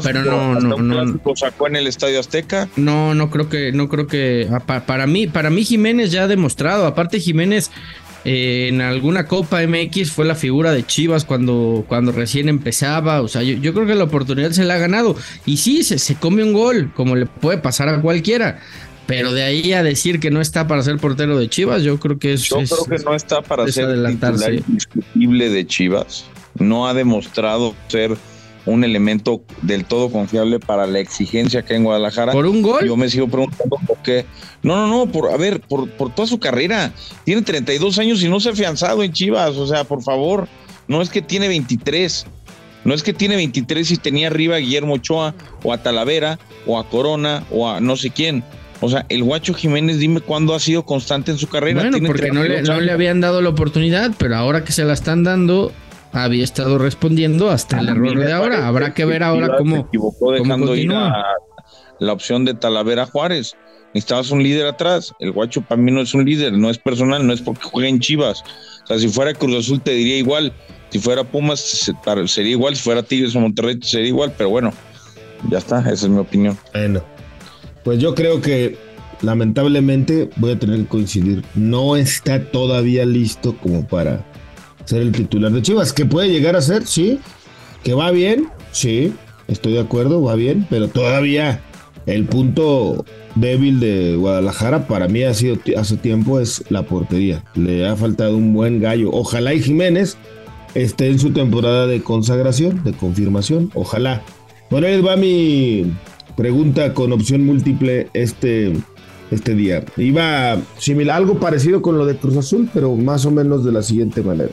Lo sacó en el Estadio Azteca. No creo que para mí Jiménez ya ha demostrado. Aparte Jiménez en alguna Copa MX fue la figura de Chivas cuando recién empezaba. O sea, yo creo que la oportunidad se la ha ganado. Y sí, se come un gol, como le puede pasar a cualquiera. Pero de ahí a decir que no está para ser portero de Chivas, yo creo que creo que no está para ser titular indiscutible de Chivas. No ha demostrado ser un elemento del todo confiable para la exigencia que hay en Guadalajara. ¿Por un gol? Yo me sigo preguntando por qué. No, por toda su carrera. Tiene 32 años y no se ha afianzado en Chivas. O sea, por favor, no es que tiene 23. No es que tiene 23 y tenía arriba a Guillermo Ochoa, o a Talavera, o a Corona, o a no sé quién. O sea, el Guacho Jiménez, dime cuándo ha sido constante en su carrera. Bueno, porque no le habían dado la oportunidad, pero ahora que se la están dando, había estado respondiendo hasta el error de ahora. Habrá que ver ahora cómo. Se equivocó dejando ir a la opción de Talavera Juárez. Necesitabas un líder atrás. El Guacho para mí no es un líder, no es personal, no es porque juega en Chivas. O sea, si fuera Cruz Azul te diría igual. Si fuera Pumas sería igual. Si fuera Tigres o Monterrey sería igual. Pero bueno, ya está, esa es mi opinión. Bueno, pues yo creo que lamentablemente voy a tener que coincidir. No está todavía listo como para ser el titular de Chivas. Que puede llegar a ser, sí. Que va bien, sí. Estoy de acuerdo, va bien. Pero todavía El punto débil de Guadalajara para mí ha sido hace tiempo es la portería. Le ha faltado un buen gallo. Ojalá y Jiménez esté en su temporada de consagración, de confirmación. Ojalá. Bueno, ahí va mi pregunta con opción múltiple este día. Iba similar, algo parecido con lo de Cruz Azul, pero más o menos de la siguiente manera.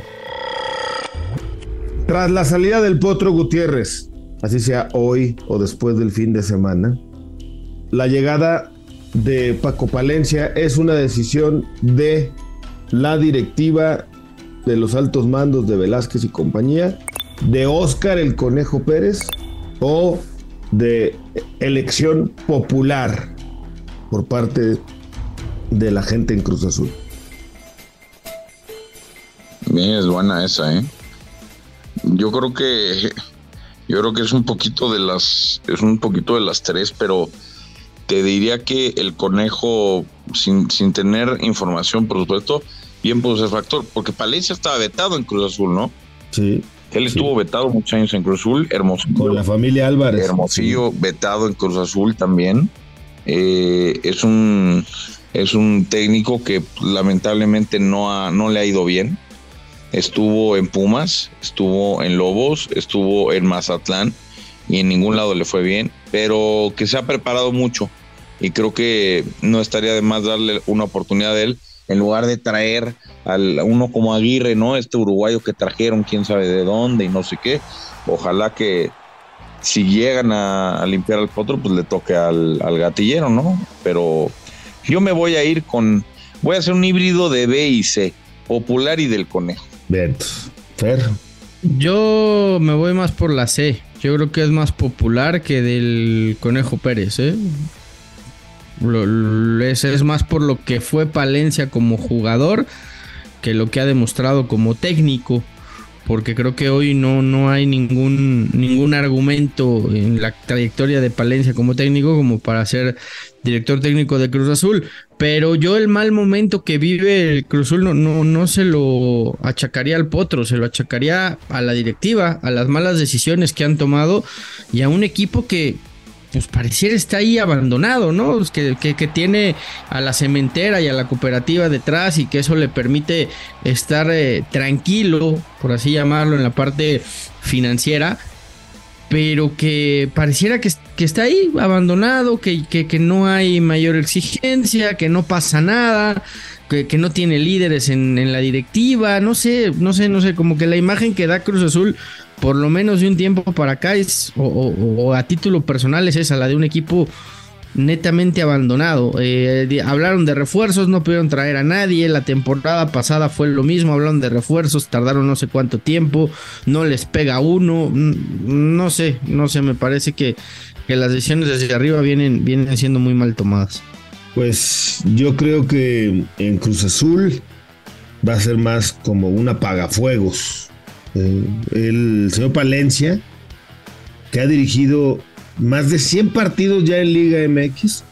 Tras la salida del Potro Gutiérrez, así sea hoy o después del fin de semana, la llegada de Paco Palencia es una decisión de la directiva, de los altos mandos de Velázquez y compañía, de Óscar el Conejo Pérez o de elección popular por parte de la gente en Cruz Azul. Bien, es buena esa, ¿eh? Yo creo que es un poquito de las tres, pero te diría que el Conejo, sin tener información, por supuesto, bien pudo ser factor, porque Palencia estaba vetado en Cruz Azul, ¿no? Sí. Él estuvo vetado muchos años en Cruz Azul, Hermosillo. Con la familia Álvarez. Hermosillo, sí. Vetado en Cruz Azul también. Es un técnico que lamentablemente no le ha ido bien. Estuvo en Pumas, estuvo en Lobos, estuvo en Mazatlán y en ningún lado le fue bien, pero que se ha preparado mucho y creo que no estaría de más darle una oportunidad a él en lugar de traer a uno como Aguirre, ¿no? Este uruguayo que trajeron, quién sabe de dónde y no sé qué. Ojalá que si llegan a limpiar al Potro, pues le toque al gatillero, ¿no? Pero yo me voy a hacer un híbrido de B y C, popular y del Conejo. Bien, Fer. Yo me voy más por la C. Yo creo que es más popular que del Conejo Pérez, ¿eh? Es más por lo que fue Palencia como jugador que lo que ha demostrado como técnico, porque creo que hoy no hay ningún argumento en la trayectoria de Palencia como técnico como para ser director técnico de Cruz Azul. Pero yo el mal momento que vive el Cruz Azul no se lo achacaría al Potro, se lo achacaría a la directiva, a las malas decisiones que han tomado y a un equipo que pues pareciera está ahí abandonado, ¿no? Pues que tiene a la cementera y a la cooperativa detrás y que eso le permite estar tranquilo, por así llamarlo, en la parte financiera, pero que pareciera que está ahí abandonado, que no hay mayor exigencia, que no pasa nada, que no tiene líderes en la directiva, no sé, como que la imagen que da Cruz Azul por lo menos de un tiempo para acá es, o a título personal es esa, la de un equipo netamente abandonado. Hablaron de refuerzos, no pudieron traer a nadie, la temporada pasada fue lo mismo, hablaron de refuerzos, tardaron no sé cuánto tiempo, no les pega uno, no sé, me parece que las decisiones desde arriba vienen siendo muy mal tomadas. Pues yo creo que en Cruz Azul va a ser más como un apagafuegos. El señor Palencia, que ha dirigido más de 100 partidos ya en Liga MX,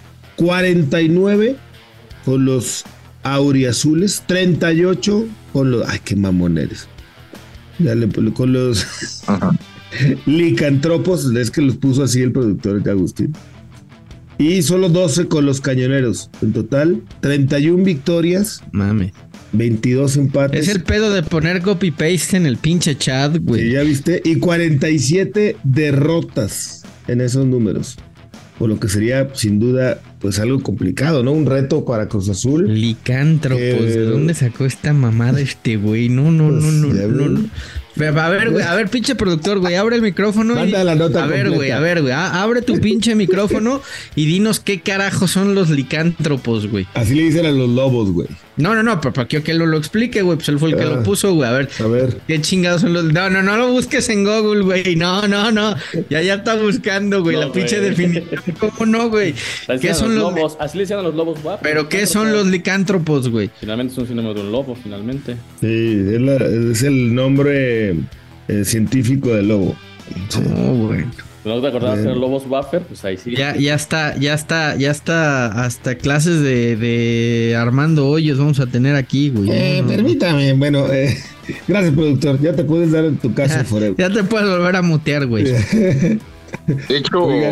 49 con los auriazules, 38 con los... ¡Ay, qué mamón eres! Con los licantropos, es que los puso así el productor Agustín. Y solo 12 con los cañoneros. En total, 31 victorias. Mame. 22 empates. Es el pedo de poner copy-paste en el pinche chat, güey. Sí, ya viste. Y 47 derrotas en esos números. Por lo que sería, sin duda, pues algo complicado, ¿no? Un reto para Cruz Azul. Licántropos. ¿De dónde sacó esta mamada este güey? No. A ver, pinche productor, güey, abre el micrófono. Manda la nota completa. A ver, güey, abre tu pinche micrófono y dinos qué carajos son los licántropos, güey. Así le dicen a los lobos, güey. No, pero para que lo explique, güey, pues él fue el que lo puso, güey. A ver. ¿Qué chingados son los...? No lo busques en Google, güey. No. Ya está buscando, güey, la pinche definición. ¿Cómo no, güey? ¿Qué son los lobos? Así le decían a los lobos, güey. ¿Pero qué son los licántropos, güey? Finalmente es un sinónimo de un lobo, finalmente. Sí, es el nombre científico del lobo. Sí. Oh, güey. ¿No te acordabas de Lobos Buffer? Pues ahí sí. Ya está hasta clases de Armando Hoyos vamos a tener aquí, güey. Permítame, bueno, gracias, productor. Ya te puedes dar en tu casa forever. Ya te puedes volver a mutear, güey. De hecho,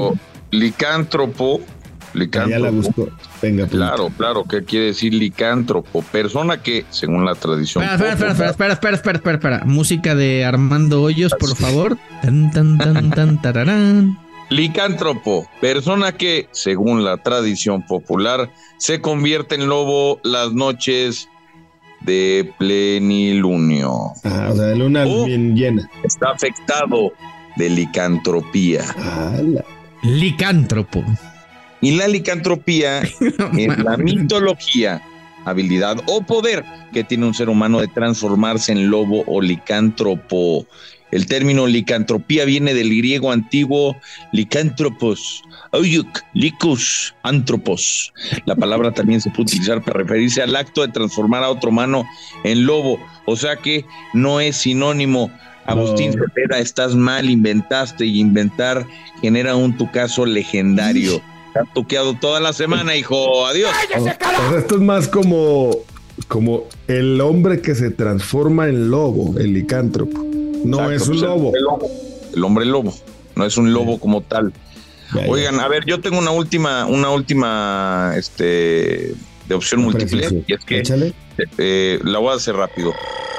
Licántropo. Ya la busco. Venga, claro. ¿Qué quiere decir licántropo? Persona que, según la tradición. Espera. Música de Armando Hoyos, por favor. Tan, tararán. Licántropo, persona que, según la tradición popular, se convierte en lobo las noches de plenilunio. O sea, de luna bien llena. Está afectado de licantropía. Licántropo. Y la licantropía es la mitología, habilidad o poder que tiene un ser humano de transformarse en lobo o licántropo. El término licantropía viene del griego antiguo licántropos, oyuk, licus, antropos. La palabra también se puede utilizar para referirse al acto de transformar a otro humano en lobo, o sea que no es sinónimo. Agustín Cepeda, estás mal, inventaste, y inventar genera un tu caso legendario. Te has tuqueado toda la semana, hijo. Adiós. O sea, esto es más como el hombre que se transforma en lobo, el licántropo. No. Exacto, es un lobo. El hombre lobo. No es un lobo como tal. Oigan, a ver, yo tengo una última de opción múltiple. Y es que la voy a hacer rápido.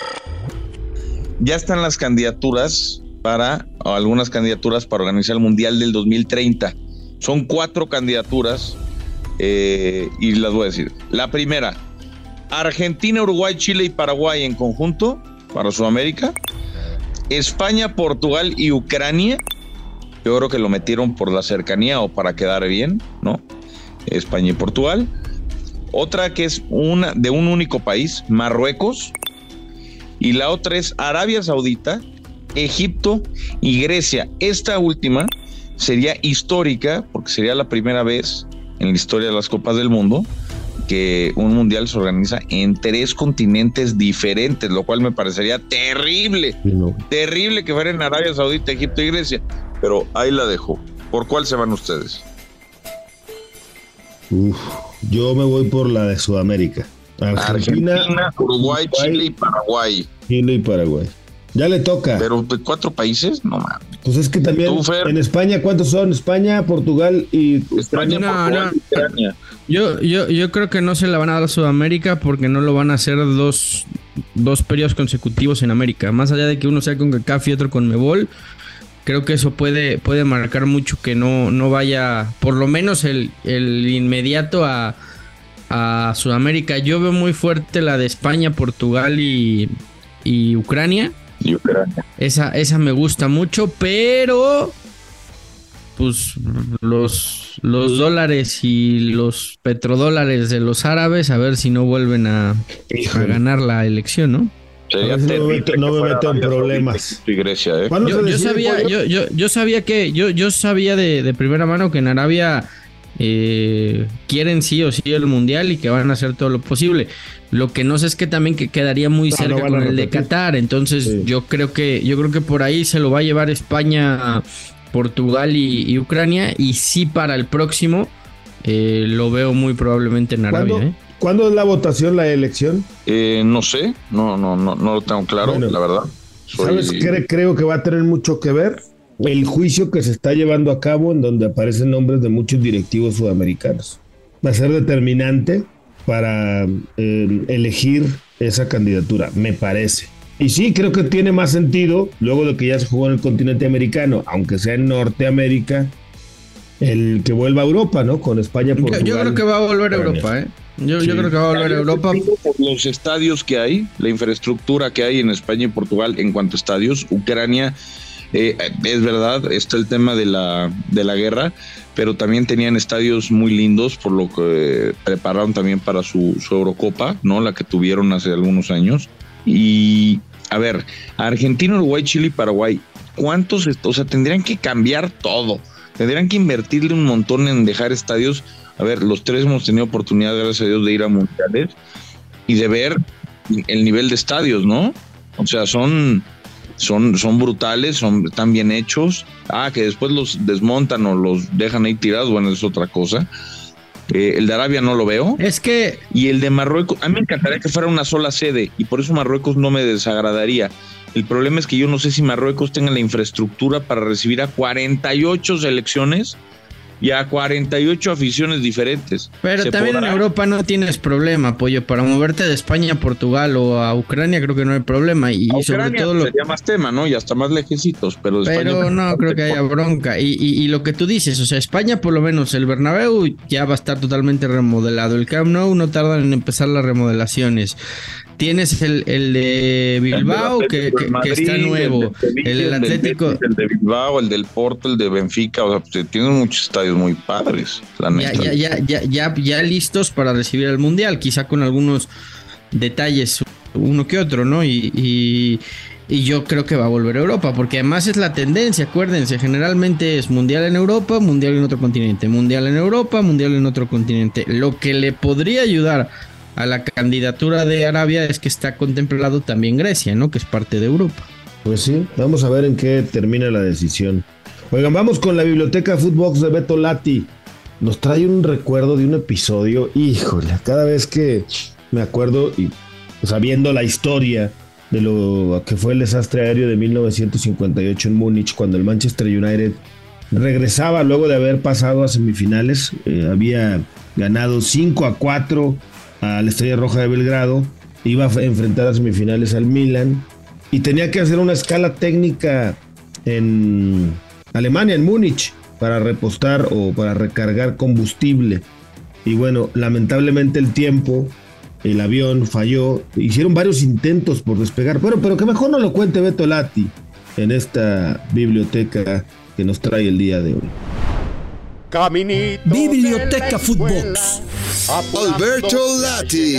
Ya están las candidaturas algunas candidaturas para organizar el Mundial del 2030. Son 4 candidaturas y las voy a decir. La primera, Argentina, Uruguay, Chile y Paraguay en conjunto para Sudamérica. España, Portugal y Ucrania. Yo creo que lo metieron por la cercanía o para quedar bien, ¿no? España y Portugal. Otra que es una de un único país, Marruecos. Y la otra es Arabia Saudita, Egipto y Grecia. Esta última sería histórica porque sería la primera vez en la historia de las Copas del Mundo que un mundial se organiza en 3 continentes diferentes, lo cual me parecería terrible. Terrible que fuera en Arabia Saudita, Egipto y Grecia. Pero ahí la dejo. ¿Por cuál se van ustedes? Yo me voy por la de Sudamérica. Argentina, Uruguay, Chile y Paraguay. Chile y Paraguay. Ya le toca. Pero 4 países, no mames. Pues es que también en España, ¿cuántos son? España, Portugal y España, Portugal y Ucrania. Yo creo que no se la van a dar a Sudamérica porque no lo van a hacer dos periodos consecutivos en América. Más allá de que uno sea con CONCACAF y otro con Mebol, creo que eso puede marcar mucho que no vaya, por lo menos el inmediato a Sudamérica. Yo veo muy fuerte la de España, Portugal y Ucrania. Esa me gusta mucho, pero pues los dólares y los petrodólares de los árabes, a ver si no vuelven a ganar la elección, ¿no? No me meto en problemas. Grecia, ¿eh? Yo sabía de primera mano que en Arabia quieren sí o sí el mundial y que van a hacer todo lo posible. Lo que no sé es que también que quedaría muy cerca con el de Qatar. Entonces sí. yo creo que por ahí se lo va a llevar España, Portugal y Ucrania. Y sí, para el próximo lo veo muy probablemente en Arabia. ¿Cuándo es la votación, la elección? No sé, no lo tengo claro, bueno, la verdad. ¿Sabes qué creo que va a tener mucho que ver? El juicio que se está llevando a cabo, en donde aparecen nombres de muchos directivos sudamericanos. Va a ser determinante para elegir esa candidatura, me parece. Y sí, creo que tiene más sentido, luego de que ya se jugó en el continente americano, aunque sea en Norteamérica, el que vuelva a Europa, ¿no? Con España, Portugal. Yo creo que va a volver a Europa, ¿eh? Yo creo que va a volver a Europa. Por los estadios que hay, la infraestructura que hay en España y Portugal en cuanto a estadios, Ucrania... es verdad, está el tema de la guerra, pero también tenían estadios muy lindos, por lo que prepararon también para su Eurocopa, ¿no? La que tuvieron hace algunos años. Y a ver, Argentina, Uruguay, Chile y Paraguay, ¿cuántos? O sea, tendrían que cambiar todo, tendrían que invertirle un montón en dejar estadios. A ver, los 3 hemos tenido oportunidad, gracias a Dios, de ir a mundiales y de ver el nivel de estadios, ¿no? O sea, son brutales, están bien hechos. Que después los desmontan o los dejan ahí tirados, bueno, es otra cosa. El de Arabia no lo veo. Es que... Y el de Marruecos, a mí me encantaría que fuera una sola sede, y por eso Marruecos no me desagradaría. El problema es que yo no sé si Marruecos tenga la infraestructura para recibir a 48 selecciones y a 48 aficiones diferentes. Pero también en Europa no tienes problema, Pollo, para moverte de España a Portugal o a Ucrania creo que no hay problema. Y sobre todo sería más tema, ¿no? Y hasta más lejecitos, pero no creo que haya bronca. Y lo que tú dices, o sea, España por lo menos el Bernabéu ya va a estar totalmente remodelado. El Camp Nou no tardan en empezar las remodelaciones. Tienes el de Bilbao que está nuevo, el Atlético, el de Bilbao, el del Porto, el de Benfica, o sea, pues, tienen muchos estadios muy padres, la neta. Ya listos para recibir el Mundial, quizá con algunos detalles, uno que otro, ¿no? Y yo creo que va a volver a Europa, porque además es la tendencia, acuérdense, generalmente es Mundial en Europa, Mundial en otro continente, Mundial en Europa, Mundial en otro continente. Lo que le podría ayudar a la candidatura de Arabia es que está contemplado también Grecia, ¿no? Que es parte de Europa. Pues sí, vamos a ver en qué termina la decisión. Oigan, vamos con la biblioteca Footbox de Beto Lati. Nos trae un recuerdo de un episodio, híjole, cada vez que me acuerdo y sabiendo la historia de lo que fue el desastre aéreo de 1958 en Múnich, cuando el Manchester United regresaba luego de haber pasado a semifinales, había ganado 5-4 a la Estrella Roja de Belgrado, iba a enfrentar a semifinales al Milan y tenía que hacer una escala técnica en Alemania, en Múnich, para repostar o para recargar combustible. Y bueno, lamentablemente el avión falló, hicieron varios intentos por despegar, pero que mejor no lo cuente Beto Lati en esta biblioteca que nos trae el día de hoy. Caminito Biblioteca Footbox. Alberto Lati.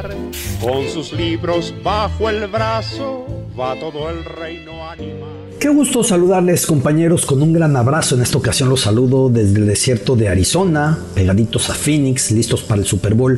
Con sus libros bajo el brazo va todo el reino animal. Qué gusto saludarles, compañeros, con un gran abrazo. En esta ocasión los saludo desde el desierto de Arizona, pegaditos a Phoenix, listos para el Super Bowl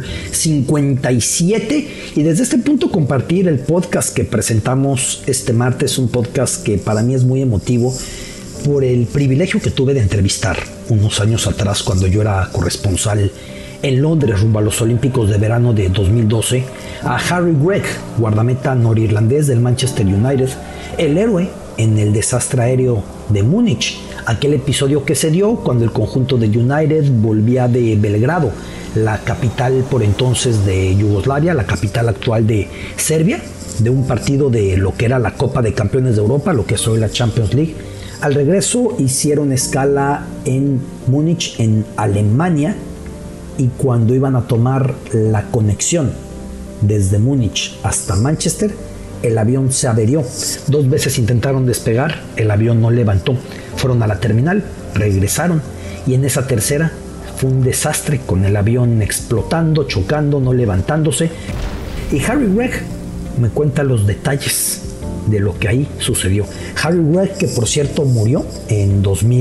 57. Y desde este punto compartir el podcast que presentamos este martes, un podcast que para mí es muy emotivo por el privilegio que tuve de entrevistar unos años atrás cuando yo era corresponsal en Londres rumbo a los Olímpicos de verano de 2012 a Harry Gregg, guardameta norirlandés del Manchester United, el héroe en el desastre aéreo de Múnich, aquel episodio que se dio cuando el conjunto de United volvía de Belgrado, la capital por entonces de Yugoslavia, la capital actual de Serbia, de un partido de lo que era la Copa de Campeones de Europa, lo que es hoy la Champions League. Al regreso hicieron escala en Múnich, en Alemania, y cuando iban a tomar la conexión desde Múnich hasta Manchester, el avión se averió. 2 veces intentaron despegar, el avión no levantó. Fueron a la terminal, regresaron, y en esa tercera fue un desastre con el avión explotando, chocando, no levantándose. Y Harry Gregg me cuenta los detalles de lo que ahí sucedió. Harry Gregg, que por cierto murió en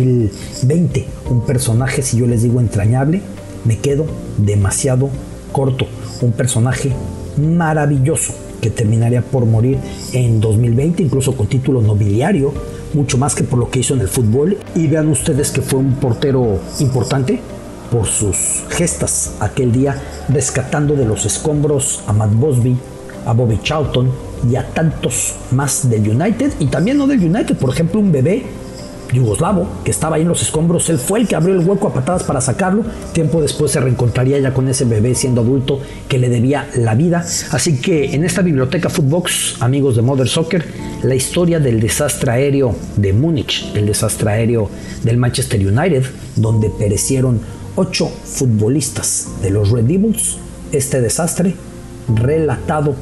2020, un personaje, si yo les digo entrañable, me quedo demasiado corto. Un personaje maravilloso que terminaría por morir en 2020, incluso con título nobiliario, mucho más que por lo que hizo en el fútbol. Y vean ustedes que fue un portero importante por sus gestas aquel día, rescatando de los escombros a Matt Busby, a Bobby Charlton y a tantos más del United, y también no del United, por ejemplo un bebé yugoslavo que estaba ahí en los escombros, él fue el que abrió el hueco a patadas para sacarlo. Tiempo después se reencontraría ya con ese bebé siendo adulto que le debía la vida. Así que en esta biblioteca Footbox, amigos de Mother Soccer, la historia del desastre aéreo de Múnich, el desastre aéreo del Manchester United, donde perecieron 8 futbolistas de los Red Devils. Este desastre relatado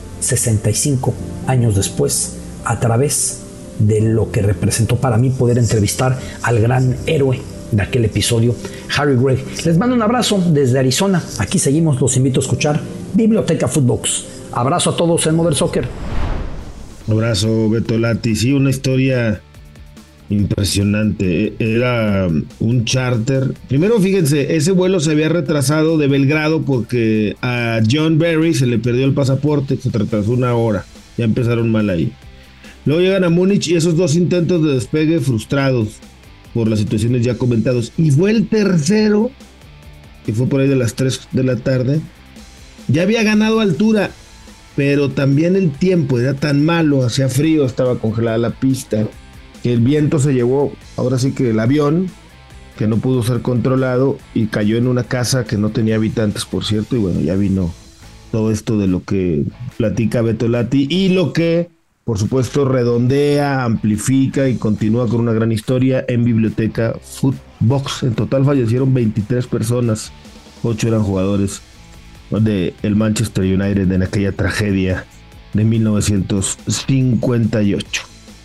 65 años después a través de lo que representó para mí poder entrevistar al gran héroe de aquel episodio, Harry Gregg. Les mando un abrazo desde Arizona. Aquí seguimos, los invito a escuchar Biblioteca Footbox. Abrazo a todos en Mother Soccer. Abrazo, Beto Lati. Sí, una historia impresionante. Era un charter. Primero, fíjense, ese vuelo se había retrasado de Belgrado porque a John Berry se le perdió el pasaporte, se retrasó 1 hora. Ya empezaron mal ahí. Luego llegan a Múnich y esos 2 intentos de despegue frustrados por las situaciones ya comentados. Y fue el tercero, que fue por ahí de las 3 de la tarde. Ya había ganado altura, pero también el tiempo era tan malo, hacía frío, estaba congelada la pista, que el viento se llevó, ahora sí que el avión, que no pudo ser controlado y cayó en una casa que no tenía habitantes, por cierto, y bueno, ya vino todo esto de lo que platica Beto Lati y lo que, por supuesto, redondea, amplifica y continúa con una gran historia en Biblioteca Footbox. En total fallecieron 23 personas, 8 eran jugadores del Manchester United en aquella tragedia de 1958.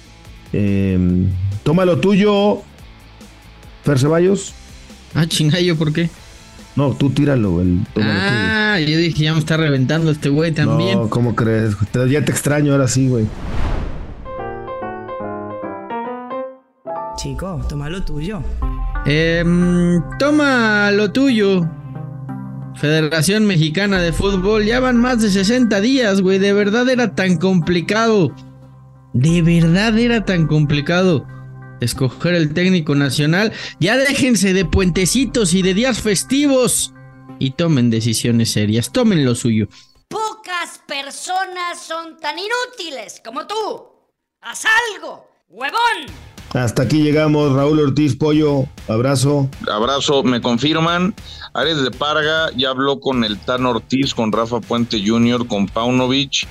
Toma lo tuyo, Fer Ceballos. Chingayo, ¿por qué? No, tú tíralo. Yo dije, ya me está reventando este güey también. No, ¿cómo crees? Ya te extraño ahora sí, güey. Chico, toma lo tuyo. Toma lo tuyo. Federación Mexicana de Fútbol, ya van más de 60 días, güey. De verdad era tan complicado. Escoger el técnico nacional. Ya déjense de puentecitos y de días festivos y tomen decisiones serias. Tomen lo suyo. Pocas personas son tan inútiles como tú. ¡Haz algo, huevón! Hasta aquí llegamos, Raúl Ortiz, Pollo, abrazo. Abrazo, me confirman, Ares de Parga ya habló con el Tan Ortiz, con Rafa Puente Jr., con Paunovic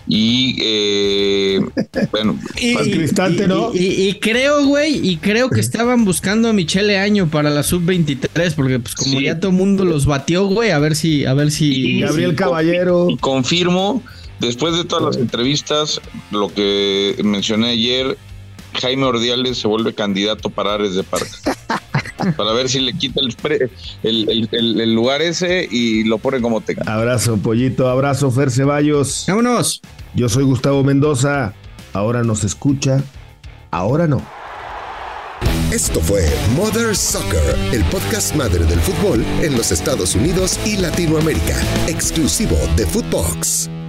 y bueno, Cristante, ¿no? Y creo, güey, que estaban buscando a Michele Año para la sub-23, porque pues como ya todo el mundo los batió, güey, a ver si y Gabriel Caballero. Y confirmo, después de todas las entrevistas, lo que mencioné ayer, Jaime Ordiales se vuelve candidato para Ares de Parga. Para ver si le quita el lugar ese y lo pone como técnico. Abrazo, Pollito, abrazo, Fer Ceballos. Vámonos. Yo soy Gustavo Mendoza. Ahora nos escucha, ahora no. Esto fue Mother Soccer, el podcast madre del fútbol en los Estados Unidos y Latinoamérica, exclusivo de Footbox.